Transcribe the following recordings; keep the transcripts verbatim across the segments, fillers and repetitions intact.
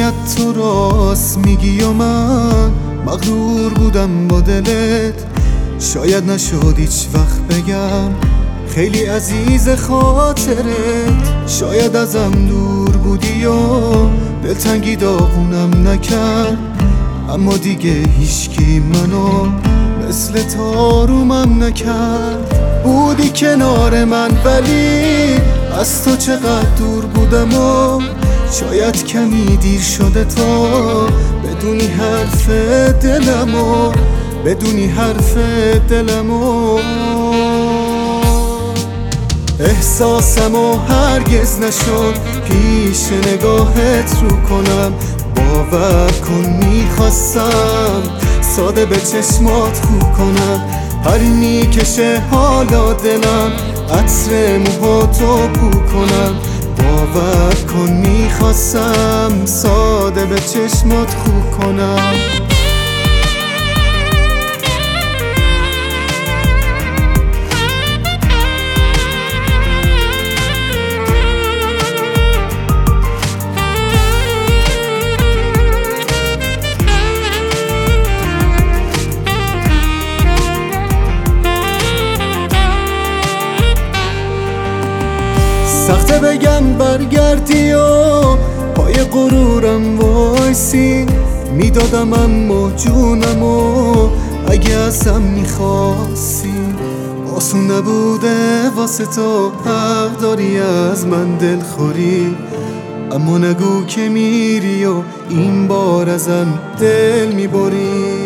شاید تو راست میگی و من مغرور بودم با دلت، شاید نشد هیچ وقت بگم خیلی عزیز خاطرت. شاید ازم دور بودی و دلتنگی داغونم نکرد، اما دیگه هیچکی منو مثل تارومم نکرد. بودی کنار من ولی از تو چقدر دور بودم و شاید کمی دیر شده تا بدونی حرف دلمو، بدونی حرف دلمو. احساسمو هرگز نشد پیش نگاهت رو کنم، باور کن میخواستم ساده به چشمات خو کنم. هر میکشه حالا دلم عطر موهاتو بو کنم، باور کن میخواستم ساده به چشمات خو کنم. سخته بگم برگردی و پای غرورم وایسی، میدادم اما جونم و اگه ازم میخواستی. آسون نبوده واسه تو حق داری از من دلخوری، اما نگو که میری و این بار ازم دل میبری.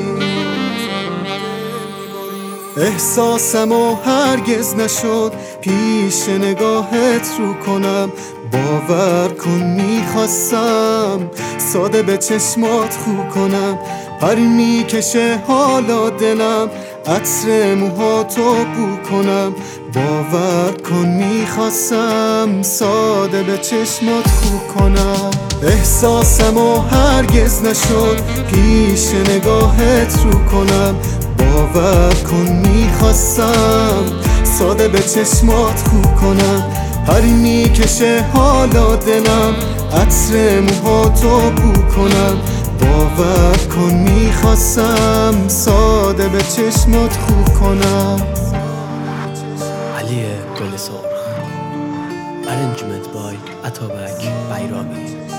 احساسمو هرگز نشد پیش نگاهت رو کنم، باور کن میخواستم ساده به چشمات خو کنم. هر میکشه حالا دلم عطر موهاتو بو کنم، باور کن میخواستم ساده به چشمات خو کنم. احساسمو هرگز نشد پیش نگاهت رو کنم، باور کن میخواستم ساده به چشمات خو کنم. هر میکشه حالا دلم عطر موهاتو بو کنم، باور کن میخواستم ساده به چشمات خو کنم. علی گل سرخ، Arrangement by اتابک بیرامی.